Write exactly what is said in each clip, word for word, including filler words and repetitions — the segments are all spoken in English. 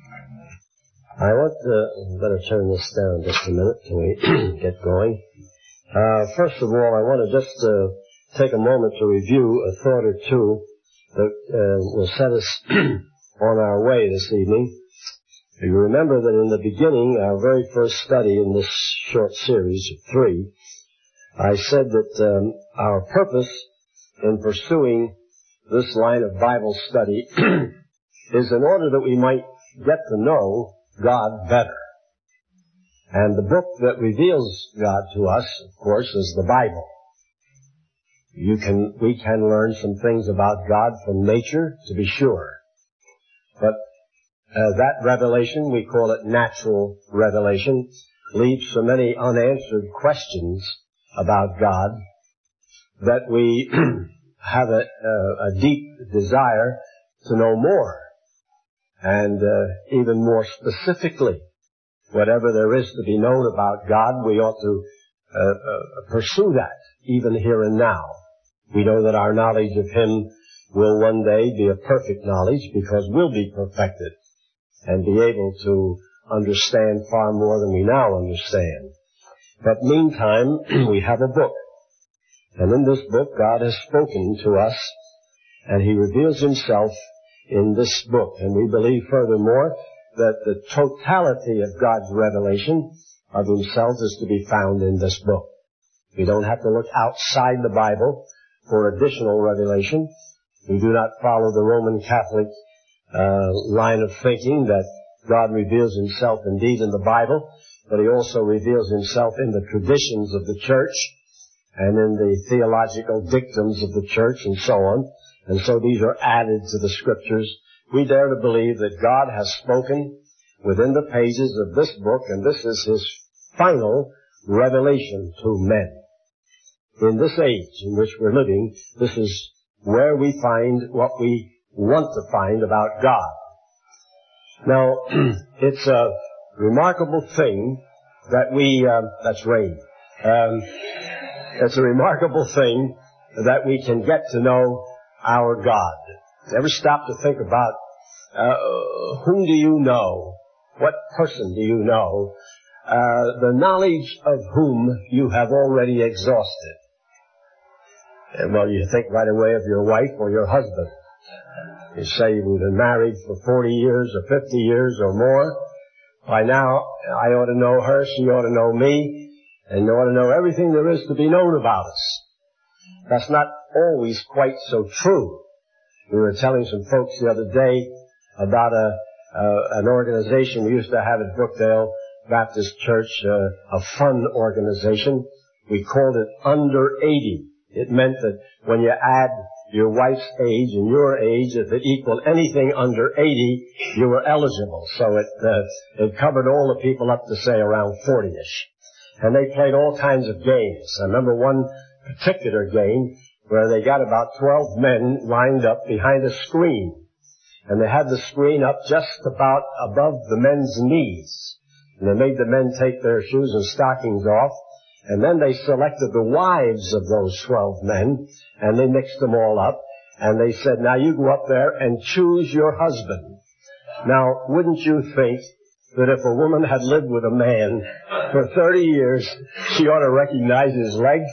I want to, better turn this down just a minute till we get going. Uh, first of all, I want to just uh, take a moment to review a thought or two that uh, will set us on our way this evening. You remember that in the beginning, our very first study in this short series of three, I said that um, our purpose in pursuing this line of Bible study is in order that we might get to know God better. And the book that reveals God to us, of course, is the Bible. You can, we can learn some things about God from nature, to be sure. But uh, that revelation, we call it natural revelation, leaves so many unanswered questions about God that we have a, a, a deep desire to know more. And uh, even more specifically, whatever there is to be known about God, we ought to uh, uh, pursue that, even here and now. We know that our knowledge of Him will one day be a perfect knowledge because we'll be perfected and be able to understand far more than we now understand. But meantime, we have a book. And in this book, God has spoken to us, and He reveals Himself in this book. And we believe furthermore that the totality of God's revelation of Himself is to be found in this book. We don't have to look outside the Bible for additional revelation. We do not follow the Roman Catholic uh, line of thinking that God reveals Himself indeed in the Bible, but He also reveals Himself in the traditions of the church and in the theological dictums of the church and so on. And so these are added to the Scriptures. We dare to believe that God has spoken within the pages of this book, and this is His final revelation to men. In this age in which we're living, this is where we find what we want to find about God. Now, it's a remarkable thing that we, uh, that's rain. Um, it's a remarkable thing that we can get to know our God. Ever stop to think about uh, whom do you know? What person do you know? Uh, the knowledge of whom you have already exhausted. And well, you think right away of your wife or your husband. You say you've been married for forty years or fifty years or more. By now, I ought to know her, she ought to know me, and you ought to know everything there is to be known about us. That's not always quite so true. We were telling some folks the other day about a, uh, an organization we used to have at Brookdale Baptist Church, uh, a fun organization. We called it Under eighty. It meant that when you add your wife's age and your age, if it equaled anything under eighty, you were eligible. So it, uh, it covered all the people up to, say, around forty-ish. And they played all kinds of games. I remember one particular game where they got about twelve men lined up behind a screen. And they had the screen up just about above the men's knees. And they made the men take their shoes and stockings off. And then they selected the wives of those twelve men, and they mixed them all up. And they said, now you go up there and choose your husband. Now, wouldn't you think that if a woman had lived with a man for thirty years, she ought to recognize his legs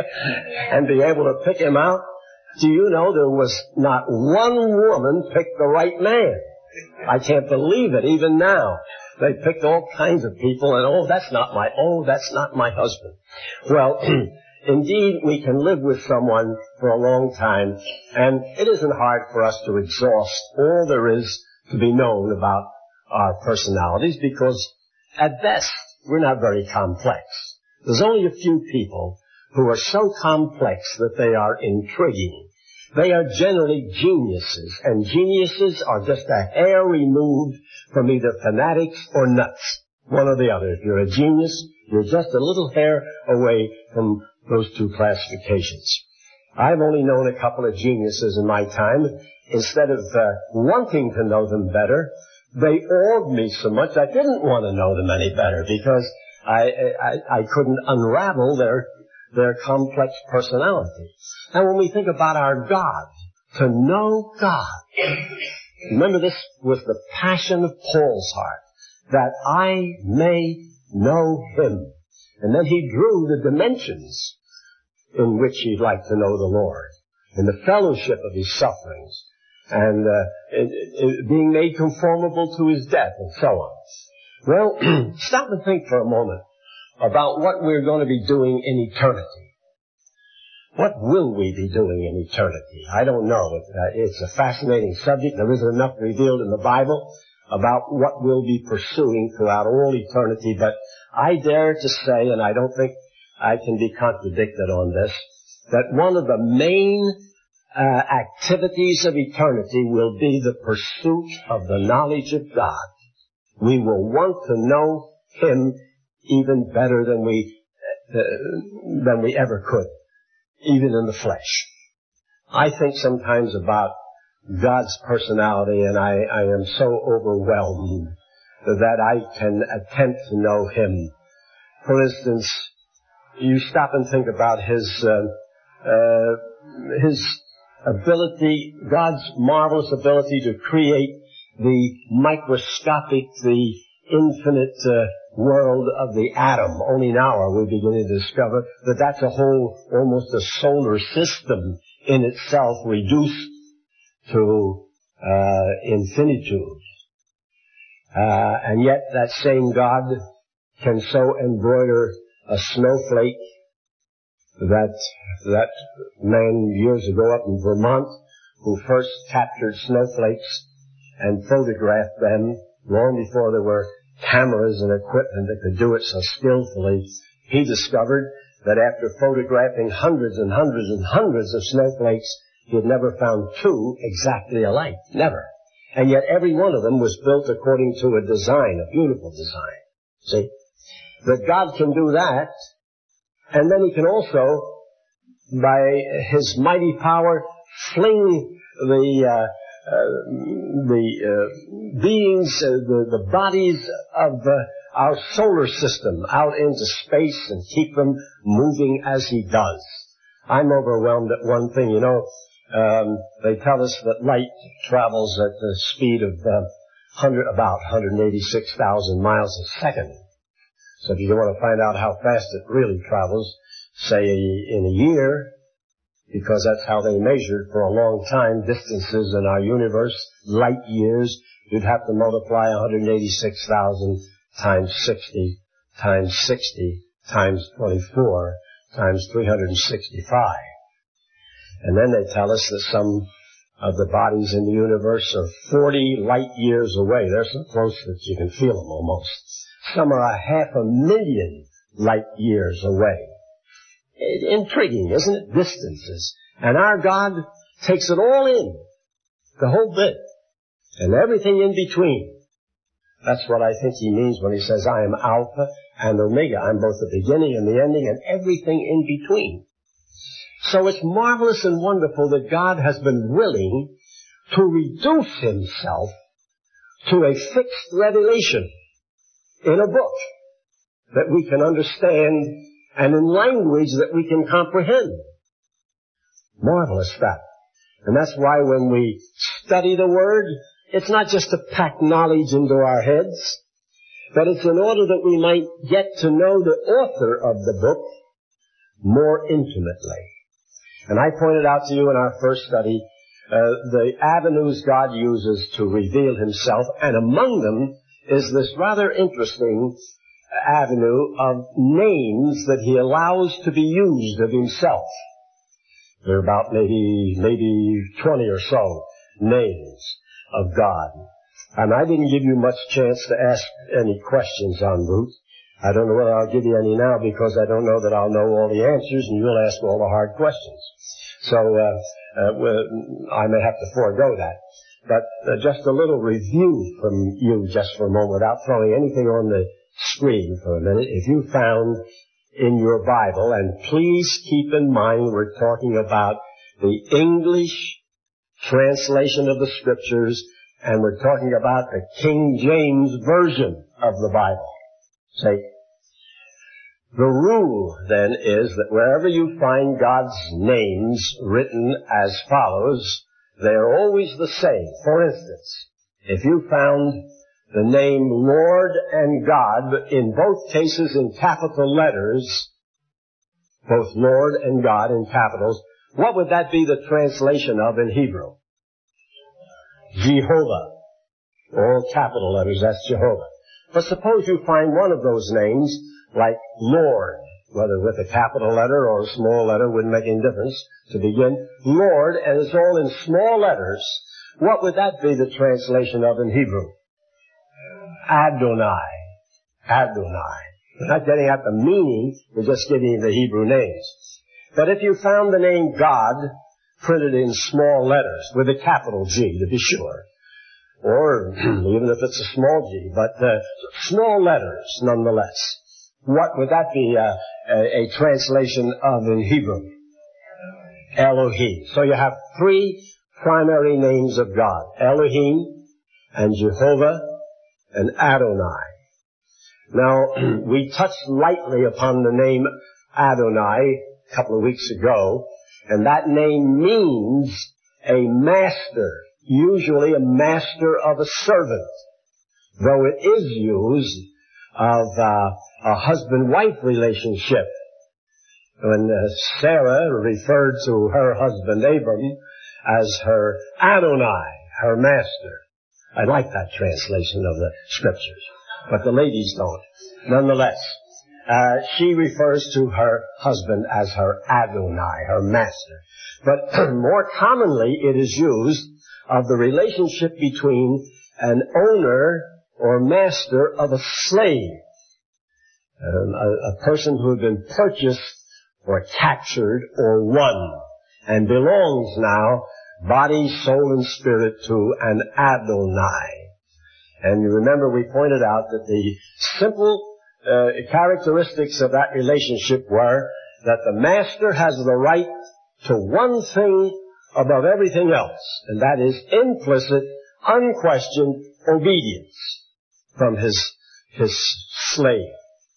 and be able to pick him out? Do you know there was not one woman picked the right man? I can't believe it, even now. They picked all kinds of people, and oh, that's not my, oh, that's not my husband. Well, indeed, we can live with someone for a long time, and it isn't hard for us to exhaust all there is to be known about our personalities, because at best, we're not very complex. There's only a few people who are so complex that they are intriguing. They are generally geniuses, and geniuses are just a hair removed from either fanatics or nuts, one or the other. If you're a genius, you're just a little hair away from those two classifications. I've only known a couple of geniuses in my time. Instead of uh, wanting to know them better, they awed me so much I didn't want to know them any better, because I, I, I couldn't unravel their their complex personality. And when we think about our God, to know God, Remember, this was the passion of Paul's heart, that I may know him. And then he drew the dimensions in which he'd like to know the Lord, in the fellowship of his sufferings, and uh, it, it, being made conformable to his death, and so on. Well, stop and think for a moment about what we're going to be doing in eternity. What will we be doing in eternity? I don't know. It, uh, it's a fascinating subject. There isn't enough revealed in the Bible about what we'll be pursuing throughout all eternity, but I dare to say, and I don't think I can be contradicted on this, that one of the main uh, activities of eternity will be the pursuit of the knowledge of God. We will want to know him even better than we uh, than we ever could, even in the flesh. I think sometimes about God's personality, and I, I am so overwhelmed that I can attempt to know him. For instance, you stop and think about his uh, uh, his ability, God's marvelous ability to create the microscopic, the infinite uh, world of the atom. Only now are we beginning to discover that that's a whole, almost a solar system in itself, reduced to uh, infinitude. Uh, and yet that same God can so embroider a snowflake that that man years ago up in Vermont who first captured snowflakes and photographed them long before there were cameras and equipment that could do it so skillfully, he discovered that after photographing hundreds and hundreds and hundreds of snowflakes, he had never found two exactly alike. Never. And yet every one of them was built according to a design, a beautiful design. See? That God can do that, and then he can also, by his mighty power, fling the uh, uh, the uh, beings, uh, the, the bodies of uh, our solar system out into space and keep them moving as he does. I'm overwhelmed at one thing. You know, um, they tell us that light travels at the speed of uh, one hundred, about one hundred eighty-six thousand miles a second. So if you want to find out how fast it really travels, say in a year, because that's how they measured for a long time distances in our universe, light years, you'd have to multiply one hundred eighty-six thousand times sixty times sixty times twenty-four times three hundred sixty-five. And then they tell us that some of the bodies in the universe are forty light years away. They're so close that you can feel them almost. Some are a half a million light years away. Intriguing, isn't it? Distances. And our God takes it all in, the whole bit, and everything in between. That's what I think he means when he says, I am Alpha and Omega. I'm both the beginning and the ending and everything in between. So it's marvelous and wonderful that God has been willing to reduce himself to a fixed revelation in a book that we can understand and in language that we can comprehend. Marvelous stuff. And that's why when we study the Word, it's not just to pack knowledge into our heads, but it's in order that we might get to know the author of the book more intimately. And I pointed out to you in our first study uh, the avenues God uses to reveal himself, and among them is this rather interesting avenue of names that he allows to be used of himself. There are about maybe, maybe twenty or so names of God. And I didn't give you much chance to ask any questions en route. I don't know whether I'll give you any now because I don't know that I'll know all the answers and you'll ask all the hard questions. So, uh, uh I may have to forego that. But uh, just a little review from you just for a moment without throwing anything on the screen for a minute. If you found in your Bible, and please keep in mind we're talking about the English translation of the Scriptures, and we're talking about the King James Version of the Bible. Say, the rule then is that wherever you find God's names written as follows, they are always the same. For instance, if you found the name Lord and God, but in both cases in capital letters, both Lord and God in capitals, what would that be the translation of in Hebrew? Jehovah. All capital letters, that's Jehovah. But suppose you find one of those names, like Lord, whether with a capital letter or a small letter, wouldn't make any difference to begin. Lord, and it's all in small letters. What would that be the translation of in Hebrew? Adonai. Adonai. We're not getting at the meaning, we're just giving you the Hebrew names. But if you found the name God printed in small letters, with a capital G to be sure, or even if it's a small g, but uh, small letters nonetheless, what would that be uh, a, a translation of in Hebrew? Elohim. So you have three primary names of God, Elohim and Jehovah and Adonai. Now, we touched lightly upon the name Adonai a couple of weeks ago, and that name means a master, usually a master of a servant, though it is used of uh, a husband-wife relationship. When uh, Sarah referred to her husband Abram as her Adonai, her master. I like that translation of the scriptures, but the ladies don't. Nonetheless, uh, she refers to her husband as her Adonai, her master. But more commonly it is used of the relationship between an owner or master of a slave, um, a, a person who had been purchased or captured or won and belongs now, body, soul, and spirit, to an Adonai. And you remember we pointed out that the simple uh, characteristics of that relationship were that the master has the right to one thing above everything else, and that is implicit, unquestioned obedience from his, his slave.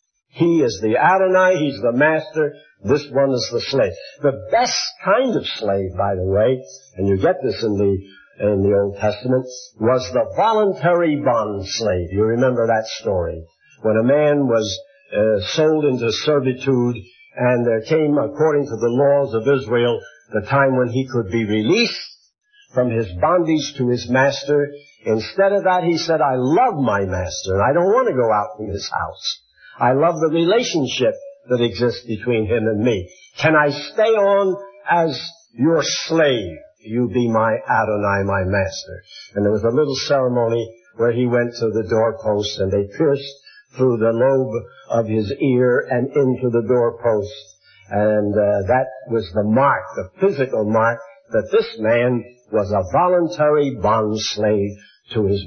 He is the Adonai, he's the master, this one is the slave. The best kind of slave, by the way, and you get this in the, in the Old Testament, was the voluntary bond slave. You remember that story. When a man was uh, sold into servitude, and there came, according to the laws of Israel, the time when he could be released from his bondage to his master. Instead of that, he said, I love my master, and I don't want to go out from his house. I love the relationship that exists between him and me. Can I stay on as your slave? You be my Adonai, my master. And there was a little ceremony where he went to the doorpost, and they pierced through the lobe of his ear and into the doorpost. And uh, that was the mark, the physical mark, that this man was a voluntary bond slave to his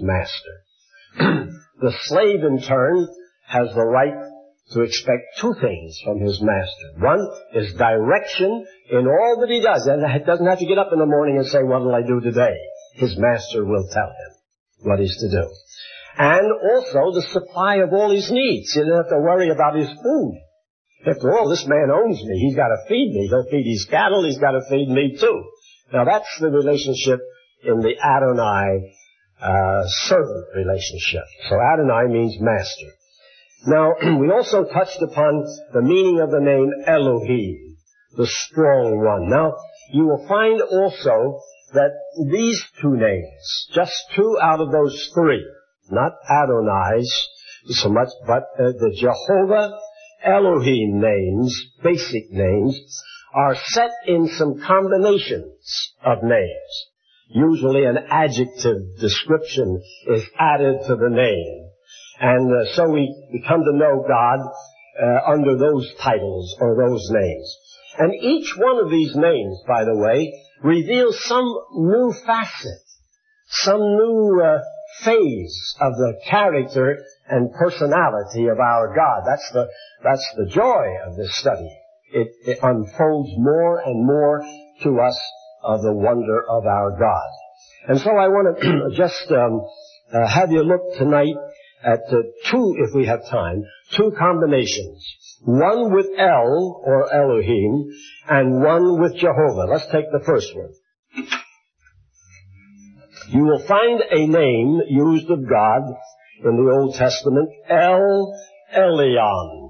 master. The slave, in turn, has the right to expect two things from his master. One is direction in all that he does. And he doesn't have to get up in the morning and say, what will I do today? His master will tell him what he's to do. And also the supply of all his needs. He doesn't have to worry about his food. After all, this man owns me. He's got to feed me. He'll feed his cattle. He's got to feed me too. Now that's the relationship in the Adonai uh, servant relationship. So Adonai means master. Now, we also touched upon the meaning of the name Elohim, the strong one. Now, you will find also that these two names, just two out of those three, not Adonai's so much, but uh, the Jehovah Elohim names, basic names, are set in some combinations of names. Usually an adjective description is added to the name. And uh, so we, we come to know God uh, under those titles or those names. And each one of these names, by the way, reveals some new facet, some new uh, phase of the character and personality of our God. That's the, that's the joy of this study. It, it unfolds more and more to us of the wonder of our God. And so I want to just um, uh, have you look tonight at uh, two, if we have time, two combinations. One with El, or Elohim, and one with Jehovah. Let's take the first one. you will find a name used of God in the Old Testament, El Elyon.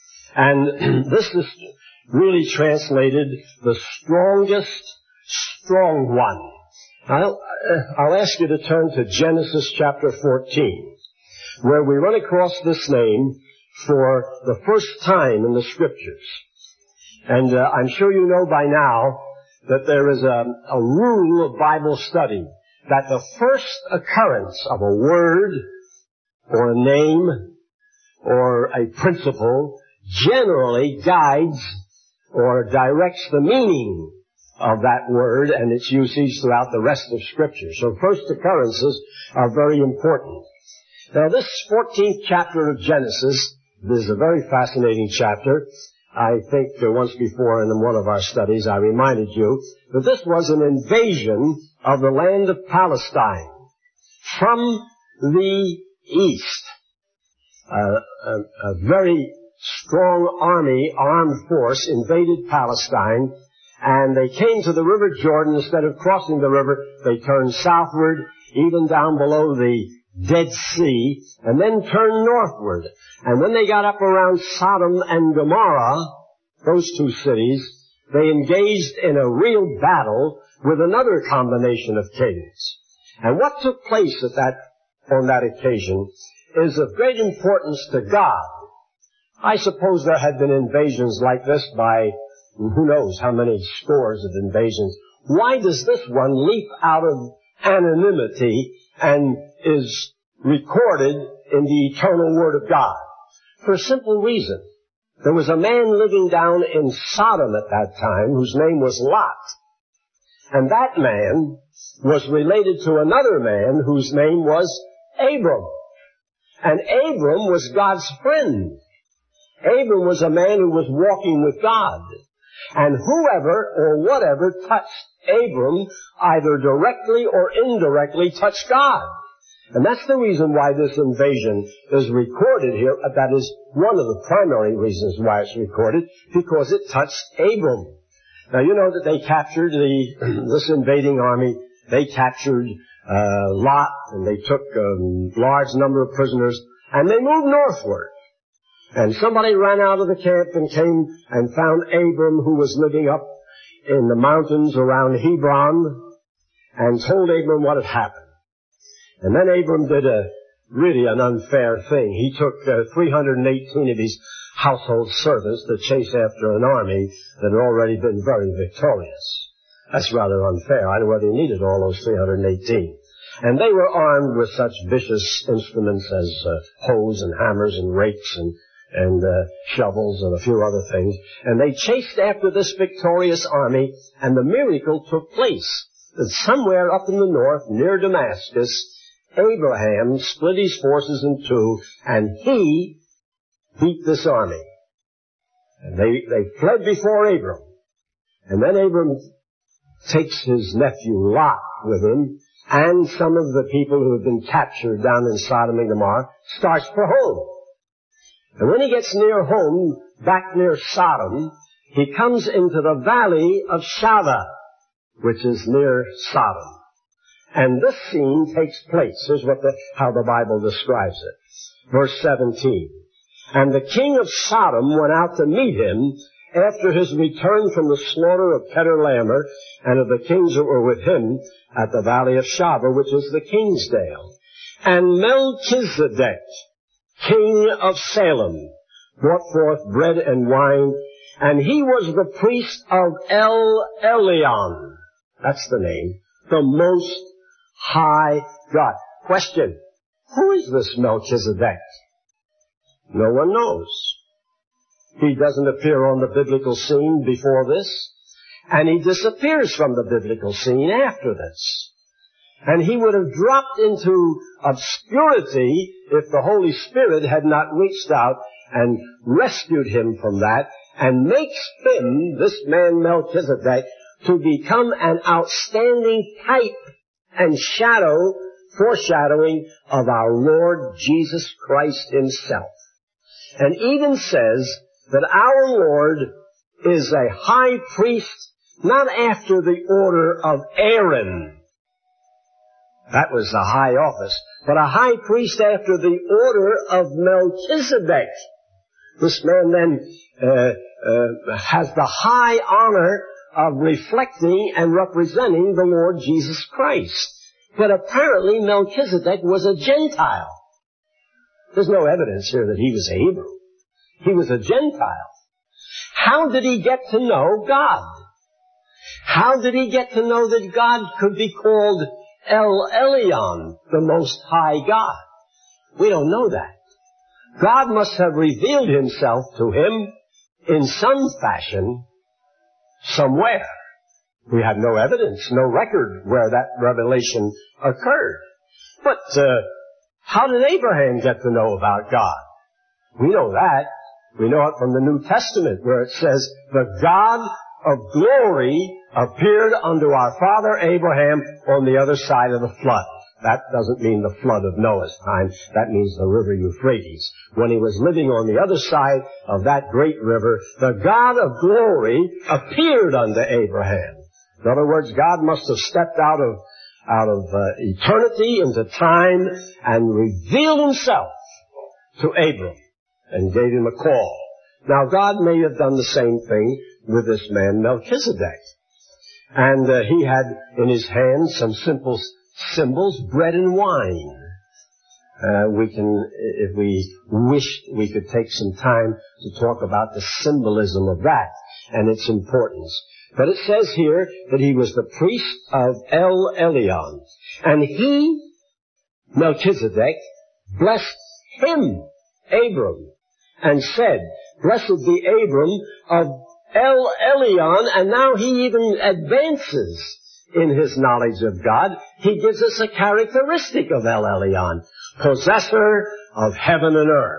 And this is really translated the strongest, strong one. I'll, I'll ask you to turn to Genesis chapter fourteen, where we run across this name for the first time in the Scriptures. And uh, I'm sure you know by now that there is a, a rule of Bible study, that the first occurrence of a word or a name or a principle generally guides or directs the meaning of that word and its usage throughout the rest of Scripture. So first occurrences are very important. Now this fourteenth chapter of Genesis is a very fascinating chapter. I think uh, once before in one of our studies I reminded you that this was an invasion of the land of Palestine from the east. Uh, a, a very strong army, armed force invaded Palestine, and they came to the River Jordan. Instead of crossing the river, they turned southward, even down below the Dead Sea, and then turned northward. And when they got up around Sodom and Gomorrah, those two cities, they engaged in a real battle with another combination of kings. And what took place at that, on that occasion is of great importance to God. I suppose there had been invasions like this by who knows how many scores of invasions. Why does this one leap out of anonymity and is recorded in the eternal Word of God? For a simple reason. There was a man living down in Sodom at that time whose name was Lot. And that man was related to another man whose name was Abram. And Abram was God's friend. Abram was a man who was walking with God. And whoever or whatever touched Abram, either directly or indirectly, touched God. And that's the reason why this invasion is recorded here. That is one of the primary reasons why it's recorded, because it touched Abram. Now, you know that they captured the, this invading army, they captured uh, Lot, and they took a large number of prisoners, and they moved northward. And somebody ran out of the camp and came and found Abram, who was living up in the mountains around Hebron, and told Abram what had happened. And then Abram did a really an unfair thing. He took uh, three hundred eighteen of his household servants to chase after an army that had already been very victorious. That's rather unfair. I don't know whether he needed all those three hundred eighteen. And they were armed with such vicious instruments as uh, hoes and hammers and rakes and and uh, shovels and a few other things. And they chased after this victorious army, and the miracle took place. That somewhere up in the north, near Damascus, Abraham split his forces in two, and he beat this army. And they, they fled before Abram. And then Abram takes his nephew Lot with him, and some of the people who have been captured down in Sodom and Gomorrah, starts for home. And when he gets near home, back near Sodom, he comes into the valley of Shaveh, which is near Sodom. And this scene takes place. Here's what the, how the Bible describes it. Verse seventeen. And the king of Sodom went out to meet him after his return from the slaughter of Kedorlaomer and of the kings that were with him at the valley of Shaveh, which is the Kingsdale. And Melchizedek, king of Salem, brought forth bread and wine, and he was the priest of El Elyon. That's the name. The Most High God. Question. Who is this Melchizedek? No one knows. He doesn't appear on the biblical scene before this, and he disappears from the biblical scene after this. And he would have dropped into obscurity if the Holy Spirit had not reached out and rescued him from that, and makes him, this man Melchizedek, to become an outstanding type and shadow, foreshadowing of our Lord Jesus Christ himself. And even says that our Lord is a high priest, not after the order of Aaron. That was the high office. But a high priest after the order of Melchizedek. This man then uh, uh, has the high honor of reflecting and representing the Lord Jesus Christ. But apparently Melchizedek was a Gentile. There's no evidence here that he was a Hebrew. He was a Gentile. How did he get to know God? How did he get to know that God could be called El Elyon, the Most High God? We don't know that. God must have revealed himself to him in some fashion somewhere. We have no evidence, no record where that revelation occurred. But uh, how did Abraham get to know about God? We know that. We know it from the New Testament where it says, the God of glory appeared unto our father Abraham on the other side of the flood. That doesn't mean the flood of Noah's time. That means the river Euphrates. When he was living on the other side of that great river, the God of glory appeared unto Abraham. In other words, God must have stepped out of out of uh, eternity into time and revealed himself to Abram and gave him a call. Now, God may have done the same thing with this man Melchizedek. And uh, he had in his hand some simple symbols, bread and wine. Uh, we can, if we wished, we could take some time to talk about the symbolism of that and its importance. But it says here that he was the priest of El Elyon. And he, Melchizedek, blessed him, Abram, and said, blessed be Abram of El Elyon, and now he even advances in his knowledge of God. He gives us a characteristic of El Elyon, possessor of heaven and earth.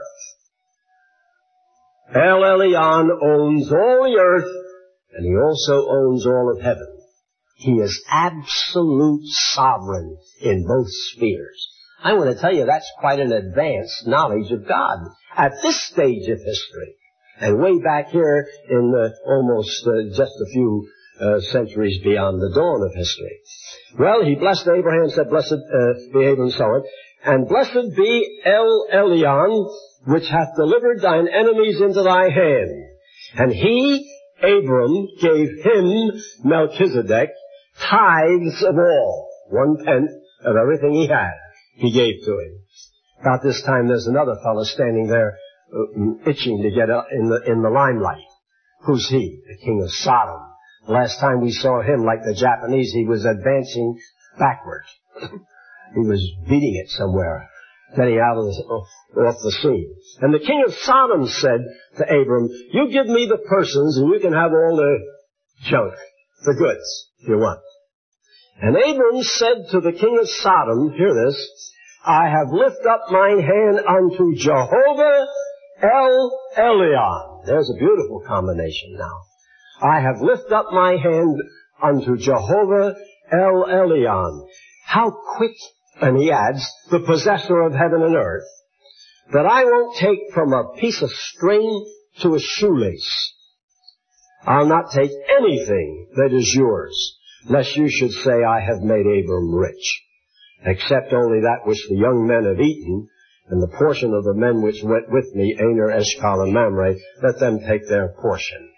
El Elyon owns all the earth, and he also owns all of heaven. He is absolute sovereign in both spheres. I want to tell you that's quite an advanced knowledge of God at this stage of history. And way back here in the, almost uh, just a few uh, centuries beyond the dawn of history. Well, he blessed Abraham, said, blessed uh, be Abram, so on. And blessed be El Elyon, which hath delivered thine enemies into thy hand. And he, Abram, gave him, Melchizedek, tithes of all. One tenth of everything he had, he gave to him. About this time, there's another fellow standing there uh, itching to get uh, in the in the limelight. Who's he? The king of Sodom. Last time we saw him, like the Japanese, he was advancing backward. He was beating it somewhere, getting out of the, off the scene. And the king of Sodom said to Abram, you give me the persons and you can have all the junk, the goods, if you want. And Abram said to the king of Sodom, hear this, I have lifted up mine hand unto Jehovah El Elyon. There's a beautiful combination now. I have lifted up my hand unto Jehovah El Elyon. How quick, and he adds, the possessor of heaven and earth, that I won't take from a piece of string to a shoelace. I'll not take anything that is yours, lest you should say, I have made Abram rich, except only that which the young men have eaten, and the portion of the men which went with me, Aner, Eshcol, and Mamre, let them take their portion.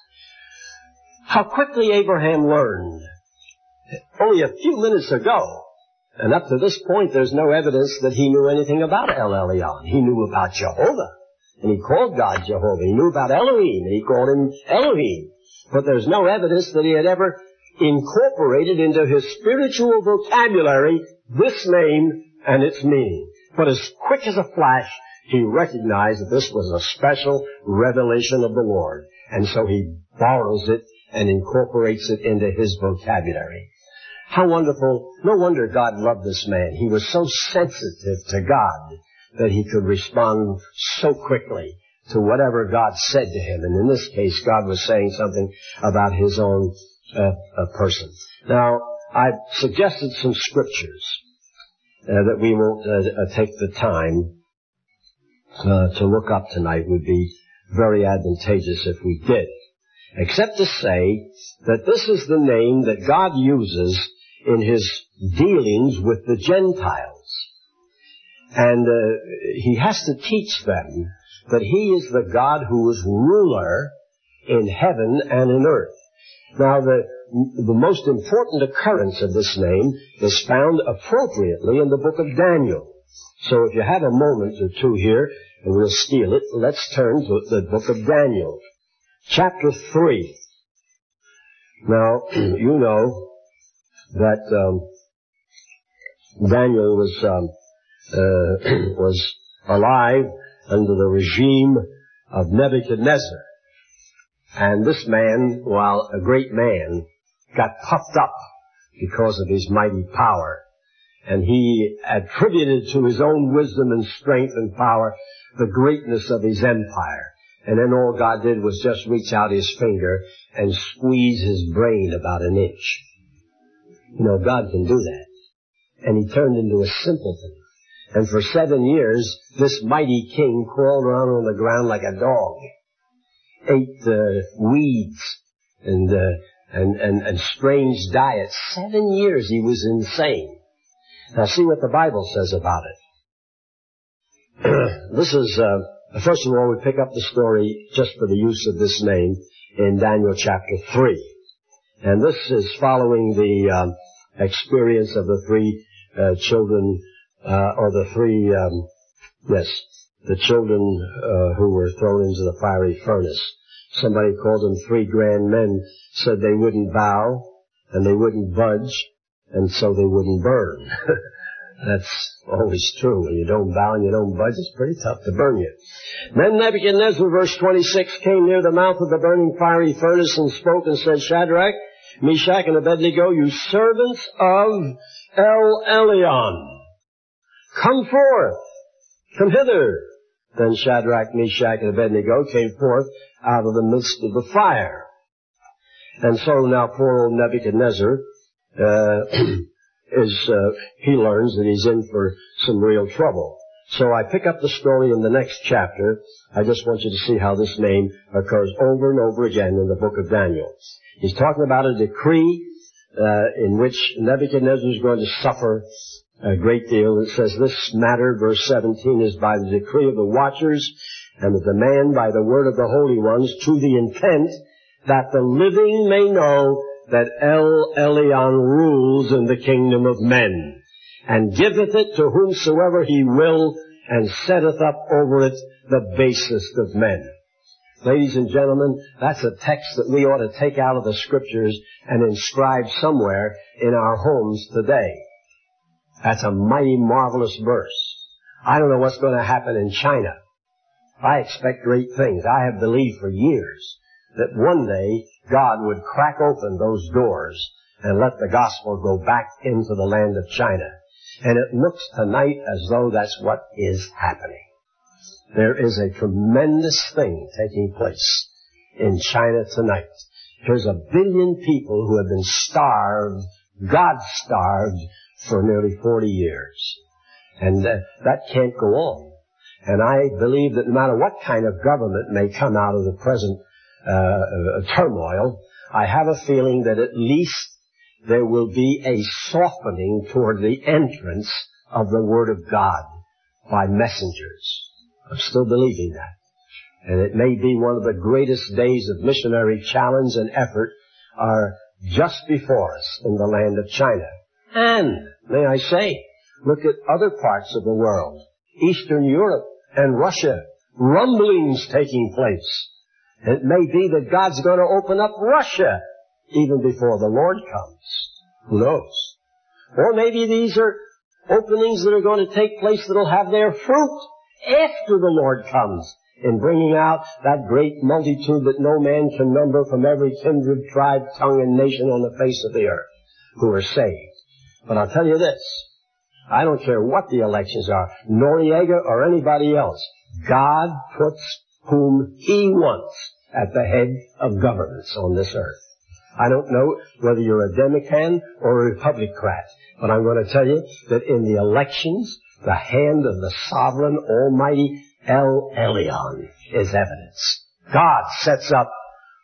How quickly Abraham learned. Only a few minutes ago, and up to this point, there's no evidence that he knew anything about El Elyon. He knew about Jehovah, and he called God Jehovah. He knew about Elohim, and he called him Elohim. But there's no evidence that he had ever incorporated into his spiritual vocabulary this name and its meaning. But as quick as a flash, he recognized that this was a special revelation of the Lord. And so he borrows it and incorporates it into his vocabulary. How wonderful. No wonder God loved this man. He was so sensitive to God that he could respond so quickly to whatever God said to him. And in this case, God was saying something about his own uh, uh, person. Now, I've suggested some scriptures uh, that we won't uh, uh, take the time uh, to look up tonight. Would be very advantageous if we did. Except to say that this is the name that God uses in his dealings with the Gentiles. And uh, he has to teach them that he is the God who is ruler in heaven and in earth. Now, the, the most important occurrence of this name is found appropriately in the book of Daniel. So if you have a moment or two here, and we'll steal it, let's turn to the book of Daniel, chapter three. Now, you know that um, Daniel was um, uh, was alive under the regime of Nebuchadnezzar. And this man, while a great man, got puffed up because of his mighty power. And he attributed to his own wisdom and strength and power the greatness of his empire. And then all God did was just reach out his finger and squeeze his brain about an inch. You know, God can do that. And he turned into a simpleton. And for seven years, this mighty king crawled around on the ground like a dog, ate uh, weeds and, uh, and, and, and strange diets. Seven years he was insane. Now see what the Bible says about it. This is, uh, first of all, we pick up the story just for the use of this name in Daniel chapter three. And this is following the um, experience of the three uh, children, uh, or the three, um, yes, the children uh, who were thrown into the fiery furnace. Somebody called them three grand men, said they wouldn't bow and they wouldn't budge, and so they wouldn't burn. That's always true. When you don't bow and you don't budge, it's pretty tough to burn you. Then Nebuchadnezzar, verse twenty-six, came near the mouth of the burning fiery furnace and spoke and said, Shadrach, Meshach, and Abednego, you servants of El Elyon, come forth, come hither. Then Shadrach, Meshach, and Abednego came forth out of the midst of the fire. And so now poor old Nebuchadnezzar, uh, is, uh, he learns that he's in for some real trouble. So I pick up the story in the next chapter. I just want you to see how this name occurs over and over again in the book of Daniel. He's talking about a decree, uh, in which Nebuchadnezzar is going to suffer a great deal. It says this matter, verse seventeen, is by the decree of the watchers and the demand by the word of the holy ones, to the intent that the living may know that El Elyon rules in the kingdom of men, and giveth it to whomsoever he will, and setteth up over it the basest of men. Ladies and gentlemen, that's a text that we ought to take out of the scriptures and inscribe somewhere in our homes today. That's a mighty marvelous verse. I don't know what's going to happen in China. I expect great things. I have believed for years that one day God would crack open those doors and let the gospel go back into the land of China. And it looks tonight as though that's what is happening. There is a tremendous thing taking place in China tonight. There's a billion people who have been starved, God-starved, for nearly forty years. And uh, that can't go on. And I believe that no matter what kind of government may come out of the present uh, uh, turmoil, I have a feeling that at least there will be a softening toward the entrance of the Word of God by messengers. I'm still believing that. And it may be one of the greatest days of missionary challenge and effort are just before us in the land of China. And, may I say, look at other parts of the world, Eastern Europe and Russia, rumblings taking place. It may be that God's going to open up Russia even before the Lord comes. Who knows? Or maybe these are openings that are going to take place that will have their fruit after the Lord comes in bringing out that great multitude that no man can number from every kindred, tribe, tongue, and nation on the face of the earth who are saved. But I'll tell you this, I don't care what the elections are, Noriega or anybody else, God puts whom He wants at the head of governments on this earth. I don't know whether you're a Democrat or a Republican, but I'm going to tell you that in the elections, the hand of the sovereign, almighty El Elyon is evidence. God sets up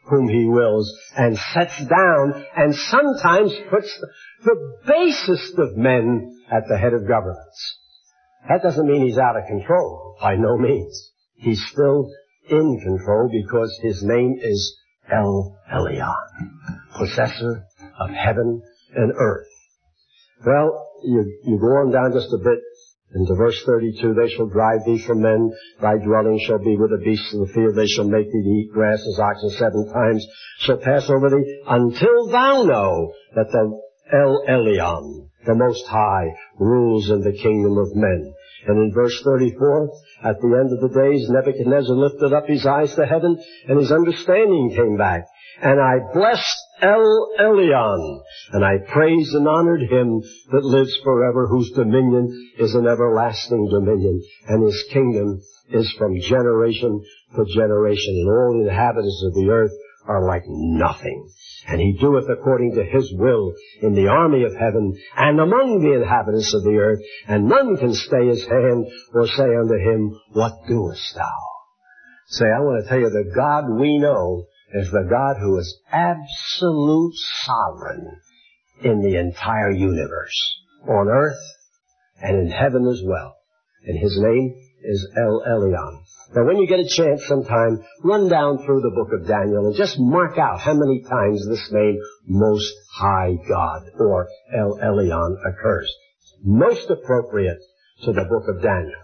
whom he wills, and sets down and sometimes puts the basest of men at the head of governments. That doesn't mean he's out of control. By no means. He's still in control because his name is El Elyon, possessor of heaven and earth. Well, you, you go on down just a bit into verse thirty-two, they shall drive thee from men, thy dwelling shall be with the beasts of the field, they shall make thee to eat grass as oxen seven times, shall pass over thee, until thou know that the El Elyon, the Most High, rules in the kingdom of men. And in verse thirty-four, at the end of the days, Nebuchadnezzar lifted up his eyes to heaven, and his understanding came back. And I blessed El Elyon, and I praised and honored him that lives forever, whose dominion is an everlasting dominion, and his kingdom is from generation to generation, and all the inhabitants of the earth are like nothing. And he doeth according to his will in the army of heaven and among the inhabitants of the earth, and none can stay his hand or say unto him, what doest thou? Say, I want to tell you, the God we know is the God who is absolute sovereign in the entire universe, on earth and in heaven as well. And his name is El Elyon. Now, when you get a chance sometime, run down through the book of Daniel and just mark out how many times this name, Most High God, or El Elyon, occurs. Most appropriate to the book of Daniel.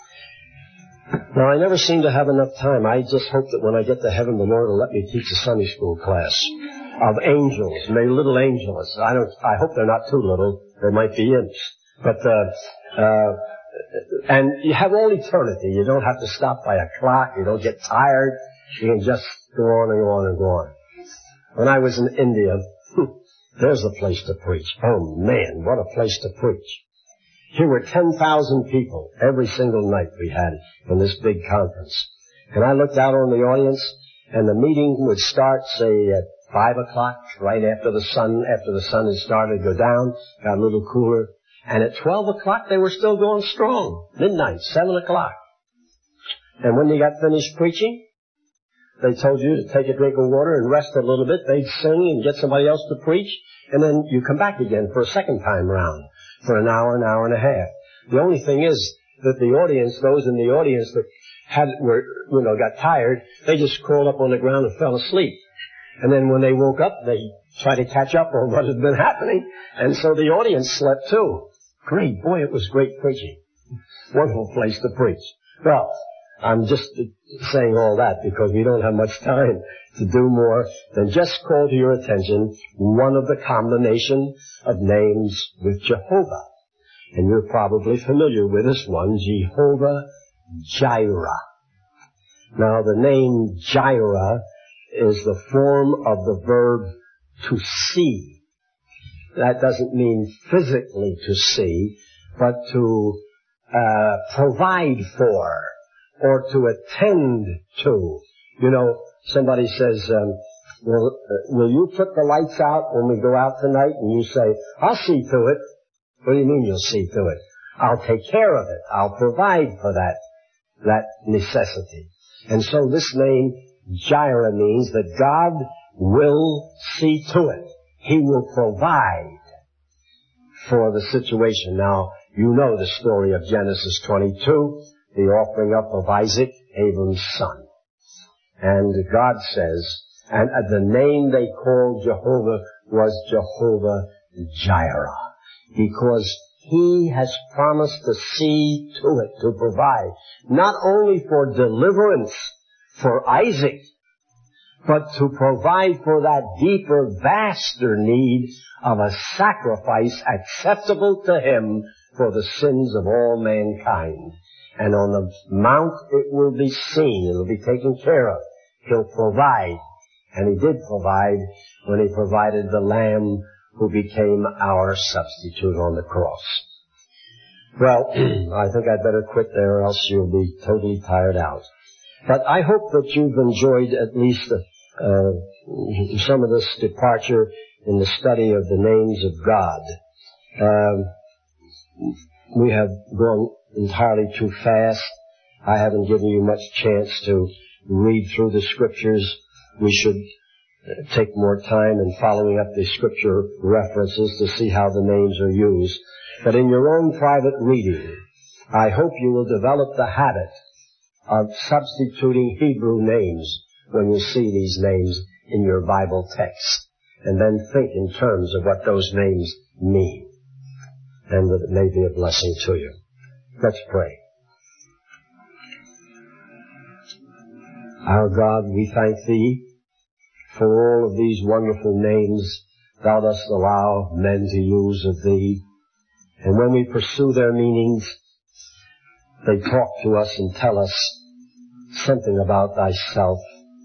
Now, I never seem to have enough time. I just hope that when I get to heaven, the Lord will let me teach a Sunday school class of angels, maybe little angels. I don't, I hope they're not too little. They might be imps. But, uh, uh, and you have all eternity. You don't have to stop by a clock. You don't get tired. You can just go on and go on and go on. When I was in India, there's a place to preach. Oh man, what a place to preach. Here were ten thousand people every single night we had in this big conference. And I looked out on the audience, and the meeting would start, say, at five o'clock, right after the sun, after the sun had started to go down, got a little cooler. And at twelve o'clock, they were still going strong. Midnight, seven o'clock. And when they got finished preaching, they told you to take a drink of water and rest a little bit. They'd sing and get somebody else to preach. And then you come back again for a second time round for an hour, an hour and a half. The only thing is that the audience, those in the audience that had, were, you know, got tired, they just crawled up on the ground and fell asleep. And then when they woke up, they tried to catch up on what had been happening. And so the audience slept too. Great. Boy, it was great preaching. Wonderful place to preach. Well, I'm just saying all that because we don't have much time to do more than just call to your attention one of the combination of names with Jehovah. And you're probably familiar with this one, Jehovah Jireh. Now, the name Jireh is the form of the verb to see. That doesn't mean physically to see, but to uh provide for or to attend to. You know, somebody says, um, will, uh, will you put the lights out when we go out tonight? And you say, I'll see to it. What do you mean you'll see to it? I'll take care of it. I'll provide for that, that necessity. And so this name, Jireh, means that God will see to it. He will provide for the situation. Now, you know the story of Genesis twenty-two, the offering up of Isaac, Abram's son. And God says, and the name they called Jehovah was Jehovah Jireh, because He has promised to see to it, to provide, not only for deliverance for Isaac, but to provide for that deeper, vaster need of a sacrifice acceptable to Him for the sins of all mankind. And on the mount it will be seen, it will be taken care of. He'll provide. And He did provide when He provided the Lamb who became our substitute on the cross. Well, I think I'd better quit there or else you'll be totally tired out. But I hope that you've enjoyed at least uh, some of this departure in the study of the names of God. Um, we have gone entirely too fast. I haven't given you much chance to read through the Scriptures. We should take more time in following up the scripture references to see how the names are used. But in your own private reading, I hope you will develop the habit of substituting Hebrew names when you see these names in your Bible text, and then think in terms of what those names mean, and that it may be a blessing to you. Let's pray. Our God, we thank Thee for all of these wonderful names Thou dost allow men to use of Thee. And when we pursue their meanings, they talk to us and tell us something about Thyself.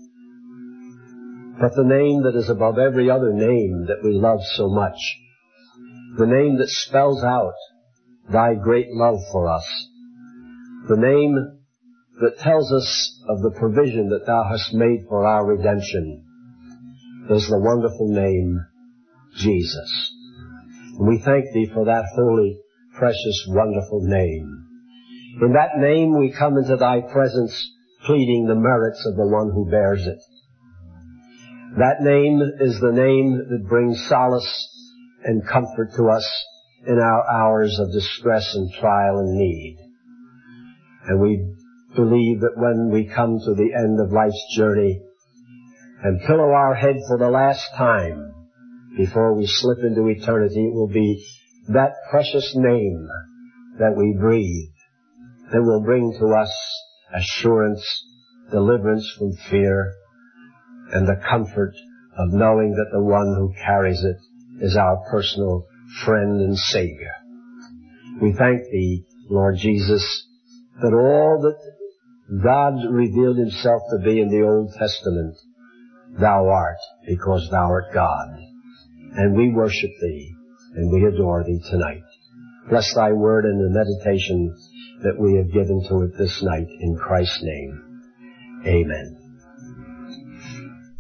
But the name that is above every other name that we love so much, the name that spells out Thy great love for us, the name that tells us of the provision that Thou hast made for our redemption, is the wonderful name Jesus. And we thank Thee for that holy, precious, wonderful name. In that name we come into Thy presence pleading the merits of the one who bears it. That name is the name that brings solace and comfort to us in our hours of distress and trial and need. And we believe that when we come to the end of life's journey and pillow our head for the last time before we slip into eternity, it will be that precious name that we breathe that will bring to us assurance, deliverance from fear, and the comfort of knowing that the one who carries it is our personal friend and Savior. We thank Thee, Lord Jesus, that all that God revealed Himself to be in the Old Testament, Thou art, because Thou art God. And we worship Thee, and we adore Thee tonight. Bless Thy word and the meditation that we have given to it this night, in Christ's name. Amen.